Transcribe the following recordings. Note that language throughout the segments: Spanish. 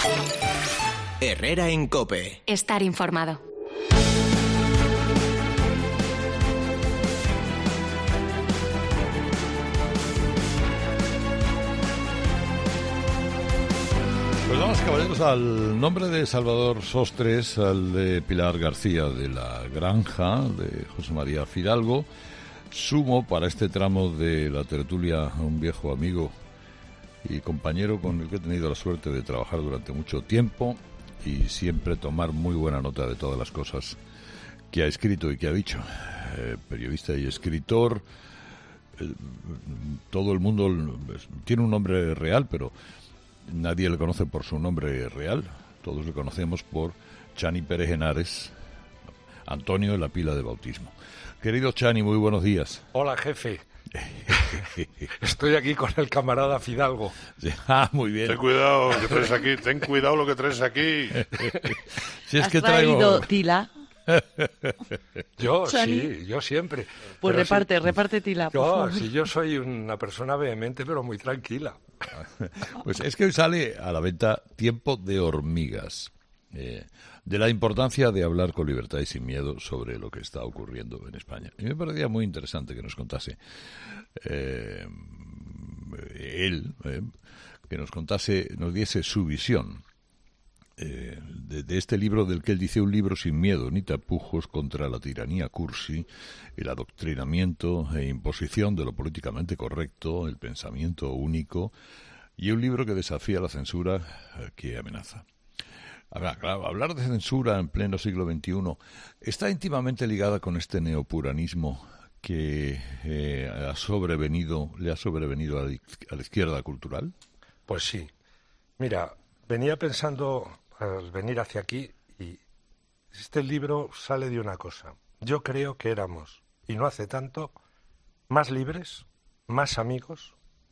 Herrera en COPE. Estar informado. Pues vamos, caballeros, al nombre de Salvador Sostres, al de Pilar García de la Granja, de José María Fidalgo, sumo para este tramo de la tertulia a un viejo amigo y compañero con el que he tenido la suerte de trabajar durante mucho tiempo y siempre tomar muy buena nota de todas las cosas que ha escrito y que ha dicho. Periodista y escritor, todo el mundo tiene un nombre real, pero nadie le conoce por su nombre real. Todos le conocemos por Chani Pérez Henares, Antonio en la pila de bautismo. Querido Chani, muy buenos días. Hola, jefe. Estoy aquí con el camarada Fidalgo. Muy bien. Ten cuidado, que traes aquí. Ten cuidado lo que traes aquí. Si es ¿Has que traído tila? Yo, Chani. sí, yo siempre. Pues Pero reparte tila, por favor. Si yo soy una persona vehemente, pero muy tranquila. Pues es que hoy sale a la venta Tiempo de hormigas, de la importancia de hablar con libertad y sin miedo sobre lo que está ocurriendo en España. Y me parecía muy interesante que nos contase que nos diese su visión de este libro del que él dice: un libro sin miedo ni tapujos contra la tiranía cursi, el adoctrinamiento e imposición de lo políticamente correcto, el pensamiento único, y un libro que desafía la censura que amenaza. Claro, hablar de censura en pleno siglo XXI está íntimamente ligada con este neopuranismo que le ha sobrevenido a la izquierda cultural. Pues sí. Mira, venía pensando al venir hacia aquí y este libro sale de una cosa. Yo creo que éramos, y no hace tanto, más libres, más amigos,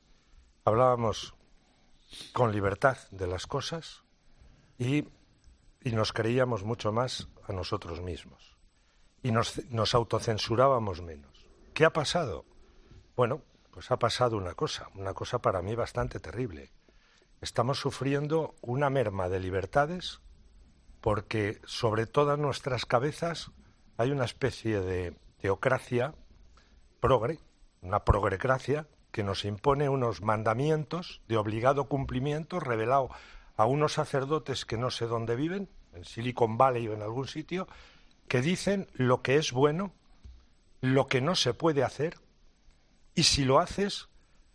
hablábamos con libertad de las cosas y nos creíamos mucho más a nosotros mismos. Y nos autocensurábamos menos. ¿Qué ha pasado? Bueno, pues ha pasado una cosa para mí bastante terrible. Estamos sufriendo una merma de libertades porque sobre todas nuestras cabezas hay una especie de teocracia progre, una progrecracia que nos impone unos mandamientos de obligado cumplimiento revelado a unos sacerdotes que no sé dónde viven, en Silicon Valley o en algún sitio, que dicen lo que es bueno, lo que no se puede hacer, y si lo haces,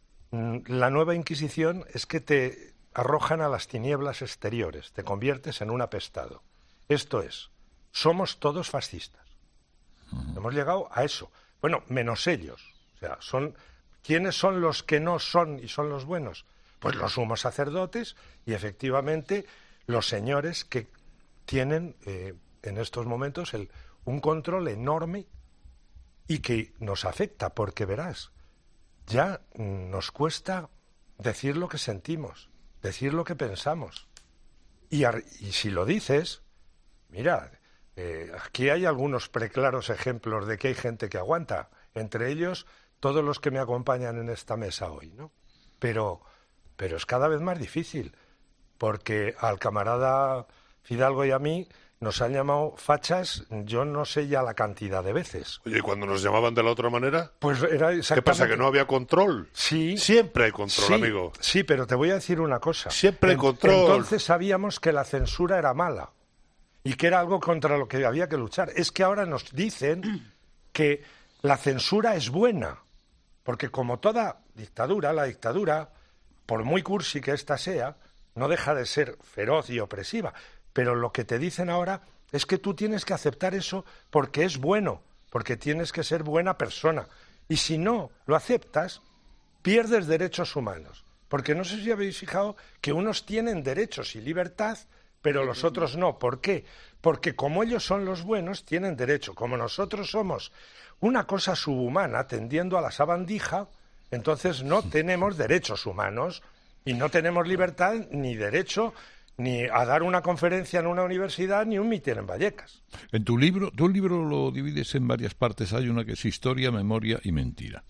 la nueva Inquisición es que te arrojan a las tinieblas exteriores, te conviertes en un apestado. Esto es, somos todos fascistas. Hemos llegado a eso. Bueno, menos ellos. O sea, ¿quiénes son los que no son y son los buenos? Pues los sumos sacerdotes y efectivamente los señores que tienen en estos momentos un control enorme y que nos afecta, porque verás, ya nos cuesta decir lo que sentimos, decir lo que pensamos. Y si lo dices, mira, aquí hay algunos preclaros ejemplos de que hay gente que aguanta, entre ellos todos los que me acompañan en esta mesa hoy, ¿no? Pero es cada vez más difícil, porque al camarada Fidalgo y a mí nos han llamado fachas, yo no sé ya la cantidad de veces. Oye, ¿y cuando nos llamaban de la otra manera? Pues era exactamente... ¿Qué pasa, que no había control? Sí. Siempre hay control, sí, amigo. Sí, pero te voy a decir una cosa. Siempre hay control. Entonces sabíamos que la censura era mala y que era algo contra lo que había que luchar. Es que ahora nos dicen que la censura es buena, porque como toda dictadura, la dictadura, por muy cursi que ésta sea, no deja de ser feroz y opresiva. Pero lo que te dicen ahora es que tú tienes que aceptar eso porque es bueno, porque tienes que ser buena persona. Y si no lo aceptas, pierdes derechos humanos. Porque no sé si habéis fijado que unos tienen derechos y libertad, pero los otros no. ¿Por qué? Porque como ellos son los buenos, tienen derecho. Como nosotros somos una cosa subhumana tendiendo a la sabandija, entonces no tenemos derechos humanos y no tenemos libertad ni derecho ni a dar una conferencia en una universidad, ni un mitin en Vallecas. En tu libro lo divides en varias partes. Hay una que es historia, memoria y mentira.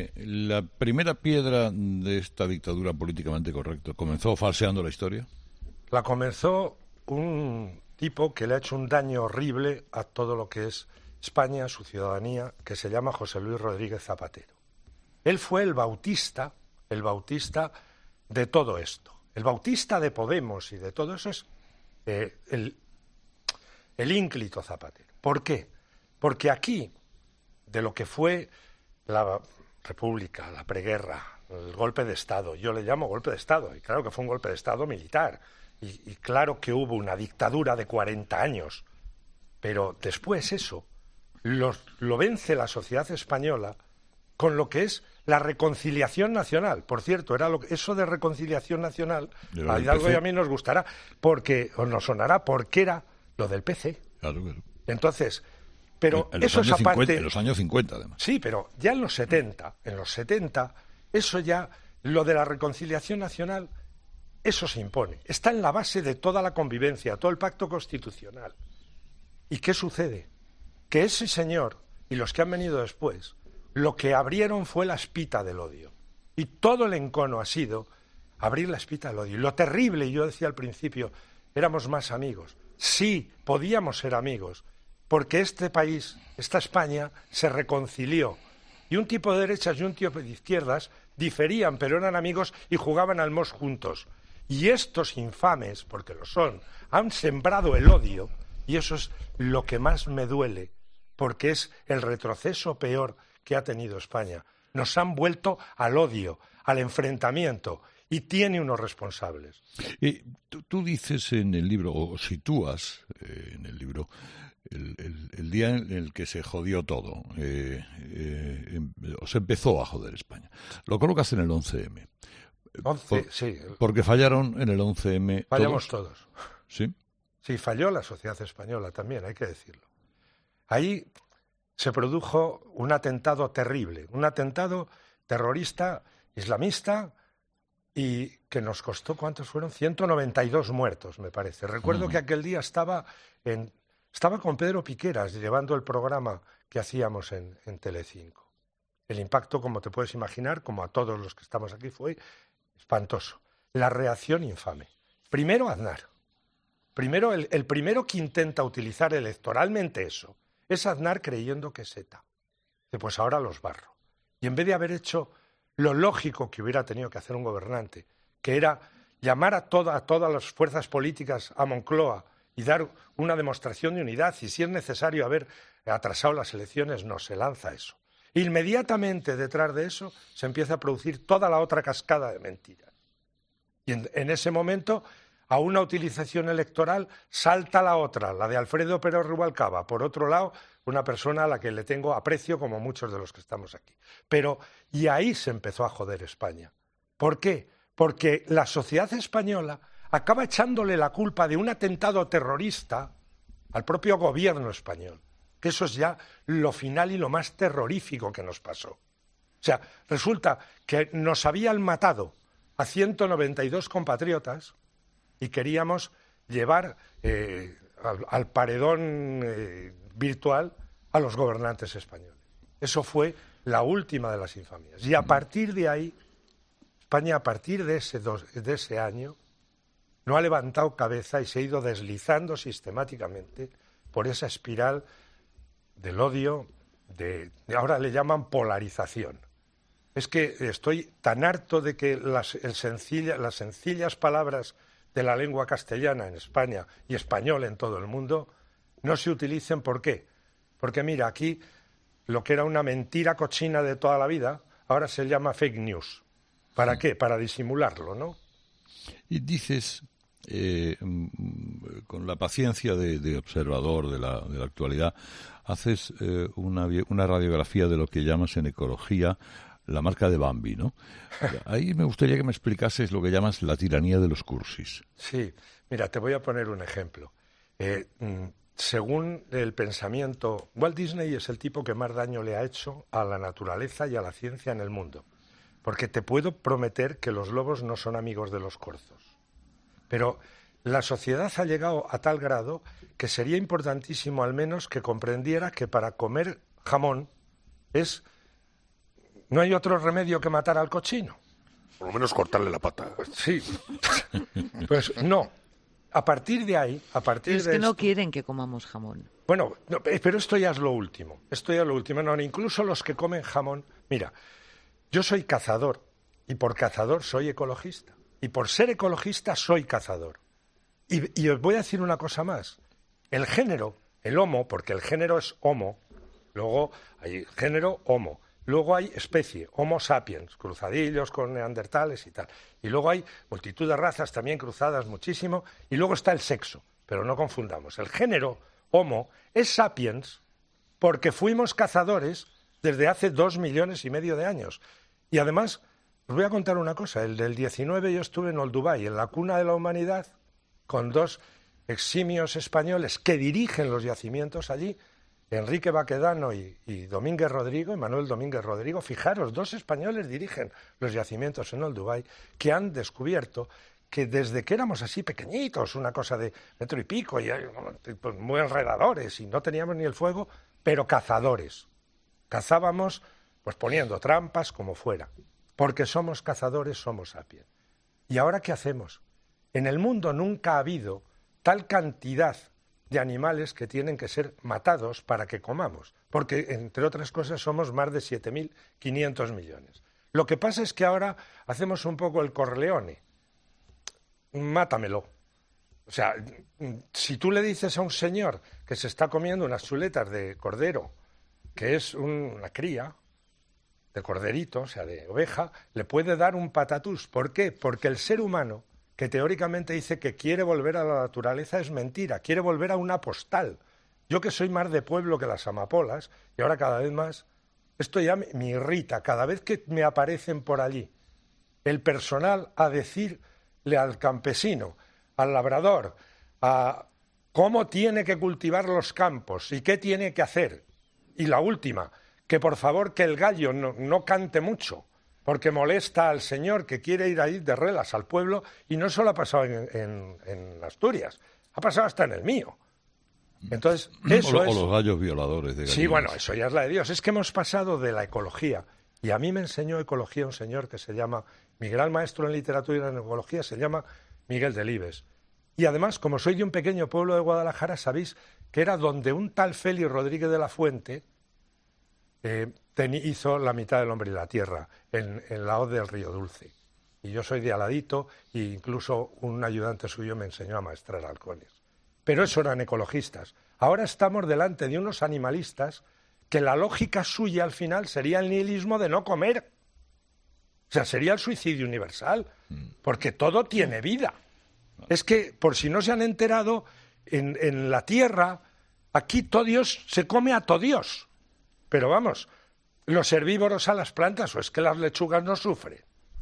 La primera piedra de esta dictadura políticamente correcta comenzó falseando la historia. la comenzó un tipo que le ha hecho un daño horrible a todo lo que es España, su ciudadanía, que se llama José Luis Rodríguez Zapatero. Él fue el bautista de todo esto. El bautista de Podemos y de todo eso es el ínclito Zapatero. ¿Por qué? Porque aquí, de lo que fue la República, la preguerra, el golpe de Estado, yo le llamo golpe de Estado, y claro que fue un golpe de Estado militar, y claro que hubo una dictadura de 40 años, pero después eso lo vence la sociedad española con lo que es la reconciliación nacional. Por cierto, eso de reconciliación nacional, a Hidalgo y a mí nos gustará, o nos sonará, porque era lo del PC. Claro, claro. Entonces, pero eso es aparte... En los años 50, además. Sí, pero ya en los 70, eso ya, lo de la reconciliación nacional, eso se impone. Está en la base de toda la convivencia, todo el pacto constitucional. ¿Y qué sucede? Que ese señor y los que han venido después, lo que abrieron fue la espita del odio. Y todo el encono ha sido abrir la espita del odio. Y lo terrible, y yo decía al principio, éramos más amigos. Sí, podíamos ser amigos, porque este país, esta España, se reconcilió. Y un tipo de derechas y un tipo de izquierdas diferían, pero eran amigos y jugaban al mos juntos. Y estos infames, porque lo son, han sembrado el odio, y eso es lo que más me duele, porque es el retroceso peor que ha tenido España. Nos han vuelto al odio, al enfrentamiento, y tiene unos responsables. Tú dices en el libro, o sitúas en el libro, el día en el que se jodió todo, o se empezó a joder España. Lo colocas en el 11M. Sí. Porque fallaron en el 11M. Fallamos todos. ¿Sí? Sí, falló la sociedad española también, hay que decirlo. Ahí se produjo un atentado terrible, un atentado terrorista islamista y que nos costó, ¿cuántos fueron? 192 muertos, me parece. Recuerdo que aquel día estaba con Pedro Piqueras llevando el programa que hacíamos en Telecinco. El impacto, como te puedes imaginar, como a todos los que estamos aquí, fue espantoso. La reacción infame. Primero Aznar. Primero, el primero que intenta utilizar electoralmente eso es Aznar creyendo que es ETA. Pues ahora los barro. Y en vez de haber hecho lo lógico que hubiera tenido que hacer un gobernante, que era llamar a todas las fuerzas políticas a Moncloa y dar una demostración de unidad, y si es necesario haber atrasado las elecciones, no se lanza eso. Inmediatamente detrás de eso se empieza a producir toda la otra cascada de mentiras. Y en ese momento, a una utilización electoral salta la otra, la de Alfredo Pérez Rubalcaba. Por otro lado, una persona a la que le tengo aprecio como muchos de los que estamos aquí. Y ahí se empezó a joder España. ¿Por qué? Porque la sociedad española acaba echándole la culpa de un atentado terrorista al propio gobierno español. Que eso es ya lo final y lo más terrorífico que nos pasó. O sea, resulta que nos habían matado a 192 compatriotas y queríamos llevar al paredón virtual a los gobernantes españoles. Eso fue la última de las infamias. Y a partir de ahí, España, a partir de ese año, no ha levantado cabeza y se ha ido deslizando sistemáticamente por esa espiral del odio, ahora le llaman polarización. Es que estoy tan harto de que las sencillas palabras de la lengua castellana en España y español en todo el mundo no se utilicen. ¿Por qué? Porque mira, aquí lo que era una mentira cochina de toda la vida, ahora se llama fake news. ¿Para qué? Para disimularlo, ¿no? Y dices, con la paciencia de observador de la actualidad, haces una radiografía de lo que llamas en ecología la marca de Bambi, ¿no? Ahí me gustaría que me explicases lo que llamas la tiranía de los cursis. Sí, mira, te voy a poner un ejemplo. Según el pensamiento, Walt Disney es el tipo que más daño le ha hecho a la naturaleza y a la ciencia en el mundo. Porque te puedo prometer que los lobos no son amigos de los corzos. Pero la sociedad ha llegado a tal grado que sería importantísimo al menos que comprendiera que para comer jamón no hay otro remedio que matar al cochino. Por lo menos cortarle la pata. Sí. Pues no. a partir de ahí, Es que no quieren que comamos jamón. Bueno, no, pero esto ya es lo último. No, incluso los que comen jamón. Mira, yo soy cazador y por cazador soy ecologista. Y por ser ecologista soy cazador. Y os voy a decir una cosa más. El género, el Homo, porque el género es Homo, luego hay género Homo, luego hay especie, Homo sapiens, cruzadillos con neandertales y tal. Y luego hay multitud de razas también cruzadas muchísimo. Y luego está el sexo, pero no confundamos. El género Homo es sapiens porque fuimos cazadores desde hace 2,5 millones de años. Y además, os voy a contar una cosa. El del 19 yo estuve en Olduvai, en la cuna de la humanidad, con 2 eximios españoles que dirigen los yacimientos allí, Enrique Baquedano y Domínguez Rodrigo, Manuel Domínguez Rodrigo. Fijaros, 2 españoles dirigen los yacimientos en Olduvai, que han descubierto que desde que éramos así pequeñitos, una cosa de 1 y pico, y pues, muy enredadores, y no teníamos ni el fuego, pero cazadores. Cazábamos pues poniendo trampas como fuera, porque somos cazadores, somos sapiens. ¿Y ahora qué hacemos? En el mundo nunca ha habido tal cantidad de animales que tienen que ser matados para que comamos, porque, entre otras cosas, somos más de 7.500 millones. Lo que pasa es que ahora hacemos un poco el Corleone. Mátamelo. O sea, si tú le dices a un señor que se está comiendo unas chuletas de cordero, que es una cría de corderito, o sea, de oveja, le puede dar un patatús. ¿Por qué? Porque el ser humano, que teóricamente dice que quiere volver a la naturaleza, es mentira, quiere volver a una postal. Yo que soy más de pueblo que las amapolas, y ahora cada vez más, esto ya me irrita, cada vez que me aparecen por allí el personal a decirle al campesino, al labrador, a cómo tiene que cultivar los campos y qué tiene que hacer. Y la última, que por favor que el gallo no cante mucho, porque molesta al señor que quiere ir ahí de relas al pueblo, y no solo ha pasado en Asturias, ha pasado hasta en el mío. Entonces, eso o los gallos violadores de gallinas. Sí, bueno, eso ya es la de Dios. Es que hemos pasado de la ecología, y a mí me enseñó ecología un señor que se llama, mi gran maestro en literatura y en ecología, se llama Miguel Delibes. Y además, como soy de un pequeño pueblo de Guadalajara, sabéis que era donde un tal Félix Rodríguez de la Fuente hizo La mitad del hombre y la tierra, en la hoz del Río Dulce. Y yo soy de Aladito, e incluso un ayudante suyo me enseñó a maestrar halcones. Pero eso eran ecologistas. Ahora estamos delante de unos animalistas que la lógica suya al final sería el nihilismo de no comer. O sea, sería el suicidio universal, porque todo tiene vida. Es que, por si no se han enterado, en la tierra, aquí todo Dios se come a todo Dios. Pero vamos, los herbívoros a las plantas, o es que las lechugas no sufren.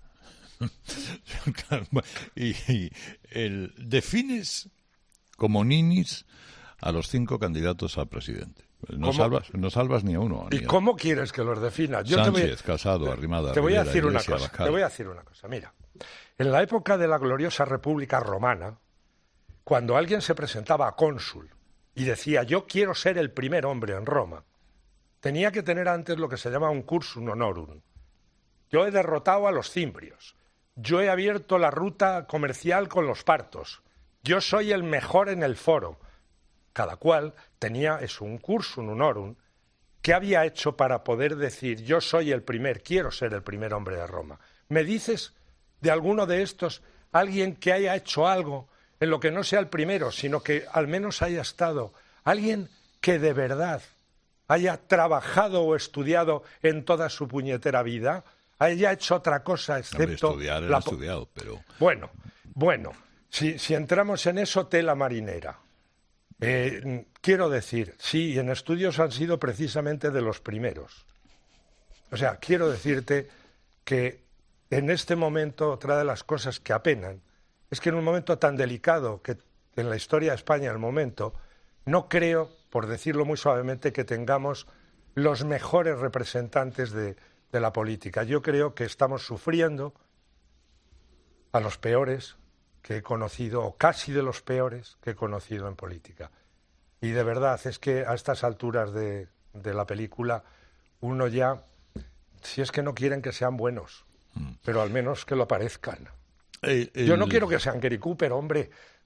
Y defines como ninis a los 5 candidatos a presidente. No salvas ni a uno. ¿Y cómo quieres que los defina? Sánchez, Casado, Arrimada, te voy a decir Iglesias, una cosa. Te voy a decir una cosa. Mira, en la época de la gloriosa República Romana, cuando alguien se presentaba a cónsul y decía yo quiero ser el primer hombre en Roma, tenía que tener antes lo que se llama un cursum honorum. Yo he derrotado a los cimbrios. Yo he abierto la ruta comercial con los partos. Yo soy el mejor en el foro. Cada cual tenía un cursum honorum que había hecho para poder decir yo soy el primer, quiero ser el primer hombre de Roma. ¿Me dices de alguno de estos alguien que haya hecho algo en lo que no sea el primero, sino que al menos haya estado, alguien que de verdad haya trabajado o estudiado en toda su puñetera vida, haya hecho otra cosa excepto... estudiado, pero... Bueno, si entramos en eso, tela marinera. Quiero decir, sí, en estudios han sido precisamente de los primeros. O sea, quiero decirte que en este momento otra de las cosas que apenan es que en un momento tan delicado que en la historia de España, el momento, no creo, por decirlo muy suavemente, que tengamos los mejores representantes de la política. Yo creo que estamos sufriendo a los peores que he conocido, o casi de los peores que he conocido en política. Y de verdad, es que a estas alturas de la película, uno ya, si es que no quieren que sean buenos, pero al menos que lo parezcan. Yo no quiero que sean Gary Cooper, hombre,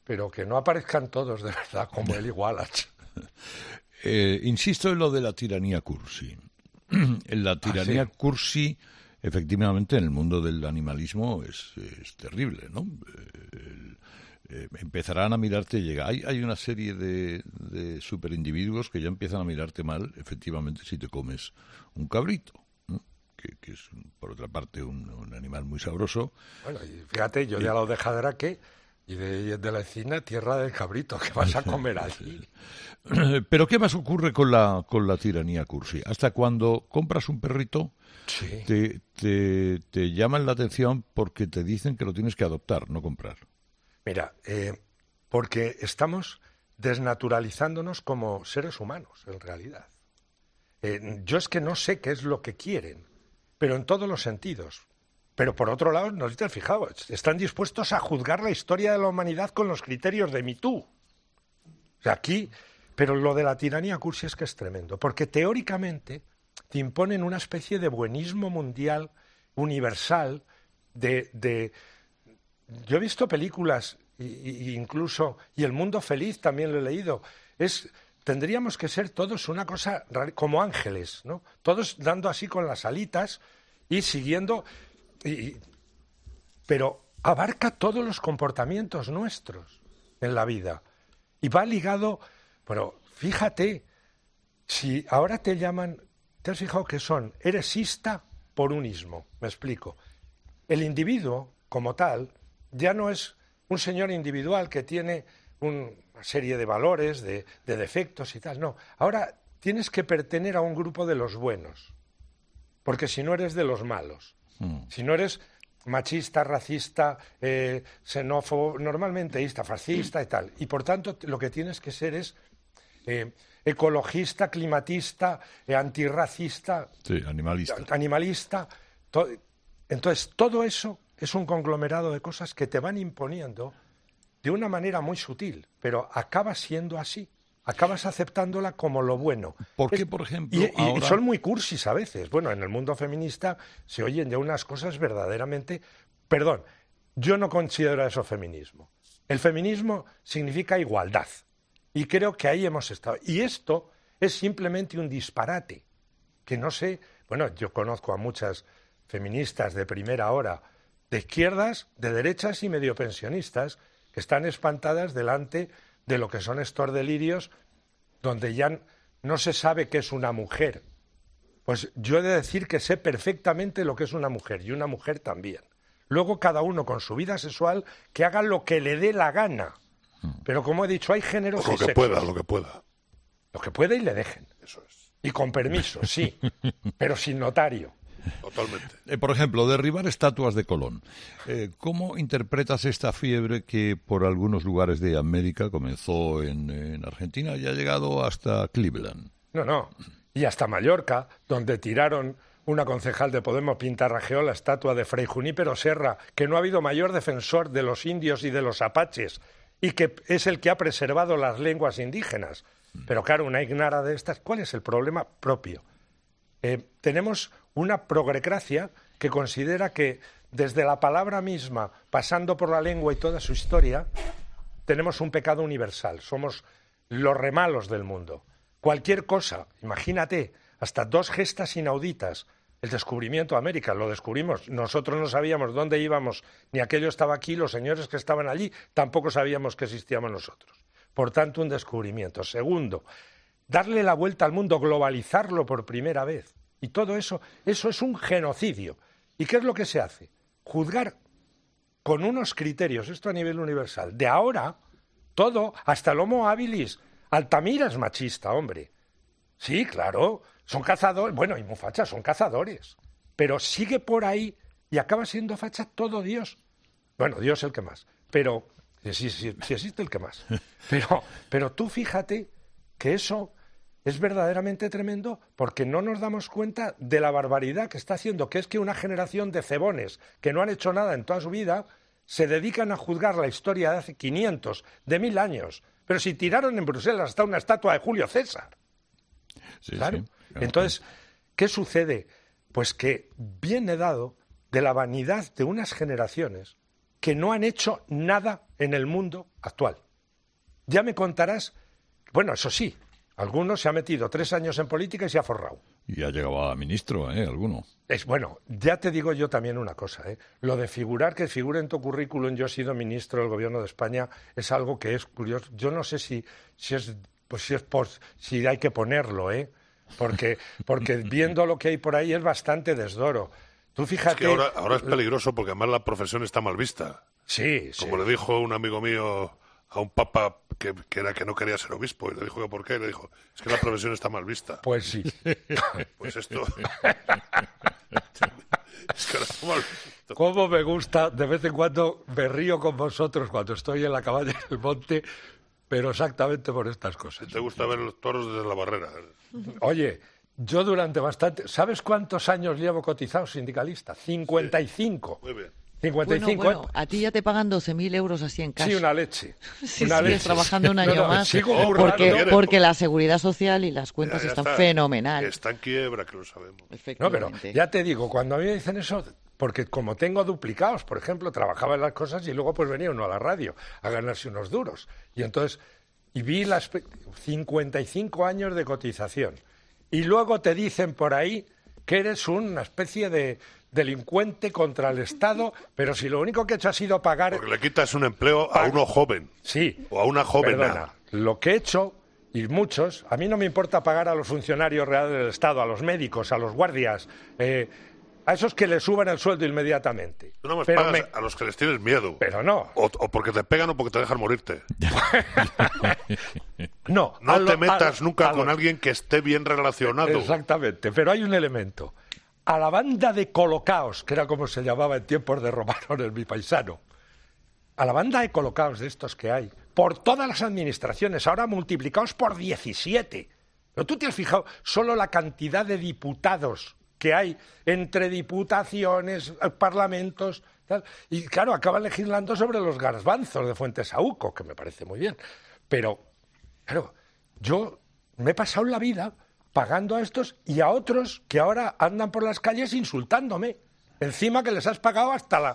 pero que no aparezcan todos de verdad como Eli Wallach. Insisto en lo de la tiranía cursi. En la tiranía cursi, efectivamente, en el mundo del animalismo es terrible, ¿no? Empezarán a mirarte, hay una serie de superindividuos que ya empiezan a mirarte mal, efectivamente, si te comes un cabrito, ¿no? Que es, por otra parte, un animal muy sabroso. Bueno, y fíjate, yo ya lo de Jadraque y de la Encina, tierra del cabrito, que vas a comer allí. Pero ¿qué más ocurre con la tiranía cursi? Hasta cuando compras un perrito, Sí. te llaman la atención porque te dicen que lo tienes que adoptar, no comprar. Mira, porque estamos desnaturalizándonos como seres humanos, en realidad. Yo es que no sé qué es lo que quieren, pero en todos los sentidos. Pero por otro lado, no sé si te has fijado, están dispuestos a juzgar la historia de la humanidad con los criterios de Me Too. O sea, aquí, pero lo de la tiranía cursi es que es tremendo, porque teóricamente te imponen una especie de buenismo mundial, universal, Yo he visto películas, incluso, y El Mundo Feliz también lo he leído, tendríamos que ser todos una cosa como ángeles, ¿no? Todos dando así con las alitas y siguiendo... pero abarca todos los comportamientos nuestros en la vida. Y va ligado... Pero fíjate, si ahora te llaman... ¿Te has fijado que eres ista por un ismo? Me explico. El individuo, como tal, ya no es un señor individual que tiene una serie de valores, de defectos y tal. No, ahora tienes que pertenecer a un grupo de los buenos, porque si no eres de los malos. Si no eres machista, racista, xenófobo, normalmente fascista y tal. Y por tanto lo que tienes que ser es ecologista, climatista, antirracista, sí, animalista. Entonces todo eso es un conglomerado de cosas que te van imponiendo de una manera muy sutil, pero acaba siendo así. Acabas aceptándola como lo bueno. ¿Por qué, por ejemplo, y son muy cursis a veces. Bueno, en el mundo feminista se oyen ya unas cosas verdaderamente... Perdón, yo no considero eso feminismo. El feminismo significa igualdad. Y creo que ahí hemos estado. Y esto es simplemente un disparate. Que no sé... Bueno, yo conozco a muchas feministas de primera hora, de izquierdas, de derechas y medio pensionistas, que están espantadas delante de lo que son estos delirios donde ya no se sabe qué es una mujer. Pues yo he de decir que sé perfectamente lo que es una mujer, y una mujer también. Luego cada uno con su vida sexual que haga lo que le dé la gana. Pero como he dicho, hay géneros y sexos. Lo que pueda. Lo que pueda y le dejen. Eso es. Y con permiso, sí, pero sin notario. Totalmente. Por ejemplo, derribar estatuas de Colón. ¿Cómo interpretas esta fiebre que por algunos lugares de América comenzó en Argentina y ha llegado hasta Cleveland? No. Y hasta Mallorca, donde tiraron una concejal de Podemos, pintarrajeó la estatua de Fray Junípero Serra, que no ha habido mayor defensor de los indios y de los apaches, y que es el que ha preservado las lenguas indígenas. Pero claro, una ignara de estas, ¿cuál es el problema propio? Tenemos una progrecracia que considera que desde la palabra misma, pasando por la lengua y toda su historia, tenemos un pecado universal. Somos los remalos del mundo. Cualquier cosa, imagínate, hasta 2 gestas inauditas. El descubrimiento de América, lo descubrimos. Nosotros no sabíamos dónde íbamos, ni aquello estaba aquí, los señores que estaban allí tampoco sabíamos que existíamos nosotros. Por tanto, un descubrimiento. Segundo, darle la vuelta al mundo, globalizarlo por primera vez. Y todo eso es un genocidio. ¿Y qué es lo que se hace? Juzgar con unos criterios, esto a nivel universal. De ahora, todo, hasta el Homo habilis, Altamira es machista, hombre. Sí, claro, son cazadores, bueno, y muy fachas, son cazadores. Pero sigue por ahí y acaba siendo facha todo Dios. Bueno, Dios el que más, pero si existe el que más. Pero tú fíjate que eso es verdaderamente tremendo porque no nos damos cuenta de la barbaridad que está haciendo, que es que una generación de cebones que no han hecho nada en toda su vida se dedican a juzgar la historia de hace 500, de 1000 años. Pero si tiraron en Bruselas hasta una estatua de Julio César. Sí, claro. Sí, claro. Entonces, ¿qué sucede? Pues que viene dado de la vanidad de unas generaciones que no han hecho nada en el mundo actual. Ya me contarás, bueno, eso sí, algunos se ha metido 3 años en política y se ha forrado. Y ha llegado a ministro, alguno. Bueno, ya te digo yo también una cosa, lo de que figure en tu currículum, yo he sido ministro del Gobierno de España, es algo que es curioso. Yo no sé si hay que ponerlo, porque viendo lo que hay por ahí es bastante desdoro. Tú fíjate... Es que ahora es peligroso porque además la profesión está mal vista. Sí. Como le dijo un amigo mío a un papa que no quería ser obispo, y le dijo que por qué, y le dijo, es que la profesión está mal vista. Pues sí. Pues esto... es que está mal visto. Cómo me gusta, de vez en cuando me río con vosotros cuando estoy en la cabaña del monte, pero exactamente por estas cosas. Te gusta ver los toros desde la barrera. Oye, yo durante bastante... ¿Sabes cuántos años llevo cotizado sindicalista? 55. Sí. Muy bien. 55. Bueno, a ti ya te pagan 12.000 euros así en cash. Sí, una leche. Si sigues trabajando un año más, sigo porque la seguridad social y las cuentas están fenomenal. Está en quiebra, que lo sabemos. No, pero ya te digo, cuando a mí me dicen eso, porque como tengo duplicados, por ejemplo, trabajaba en las cosas y luego pues venía uno a la radio a ganarse unos duros. Y vi las 55 años de cotización. Y luego te dicen por ahí que eres una especie de delincuente contra el Estado, pero si lo único que he hecho ha sido pagar... Porque le quitas un empleo a uno joven. Sí. O a una joven. Perdona, lo que he hecho, y muchos, a mí no me importa pagar a los funcionarios reales del Estado, a los médicos, a los guardias, a esos que les suban el sueldo inmediatamente. Tú no me pagas a los que les tienes miedo. Pero no. O porque te pegan o porque te dejan morirte. No te metas nunca con alguien que esté bien relacionado. Exactamente, pero hay un elemento. A la banda de colocaos, que era como se llamaba en tiempos de Romano en Mi Paisano, a la banda de colocaos de estos que hay, por todas las administraciones, ahora multiplicados por 17. ¿Pero tú te has fijado solo la cantidad de diputados que hay entre diputaciones, parlamentos, tal? Y claro, acaban legislando sobre los garbanzos de Fuentesauco, que me parece muy bien. Pero, claro, yo me he pasado la vida pagando a estos y a otros que ahora andan por las calles insultándome. Encima que les has pagado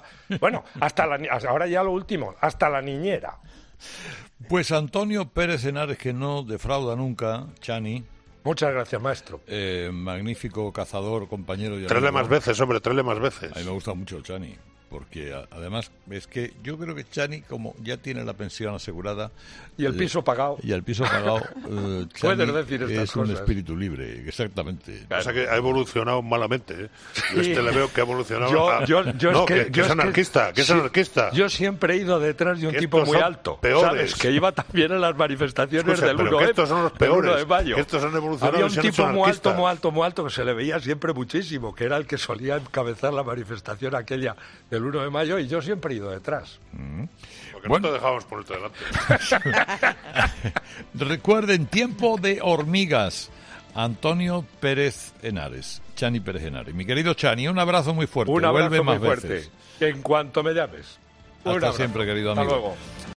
ahora ya lo último, hasta la niñera. Pues Antonio Pérez Henares, que no defrauda nunca, Chani. Muchas gracias, maestro. Magnífico cazador, compañero. Tráele más veces, hombre, tráele más veces. A mí me gusta mucho el Chani, porque además es que yo creo que Chani, como ya tiene la pensión asegurada... Y el piso pagado. Puedes decir estas es cosas. Un espíritu libre, exactamente. Claro. O sea que ha evolucionado malamente, ¿eh? Yo le veo que ha evolucionado... que es anarquista, que es anarquista. Yo siempre he ido detrás de un tipo muy alto, peores. ¿sabes? Que iba también en las manifestaciones del 1 de estos son los peores, 1 de mayo. Que estos han evolucionado. Había un tipo muy alto que se le veía siempre muchísimo, que era el que solía encabezar la manifestación aquella del 1 de mayo, y yo siempre he ido detrás. Porque no te dejábamos ponerte delante. Recuerden, tiempo de hormigas. Antonio Pérez Henares, Chani Pérez Henares. Mi querido Chani, un abrazo muy fuerte. Un abrazo Vuelve muy más fuerte. veces. En cuanto me llames. Hasta siempre, querido amigo. Hasta luego.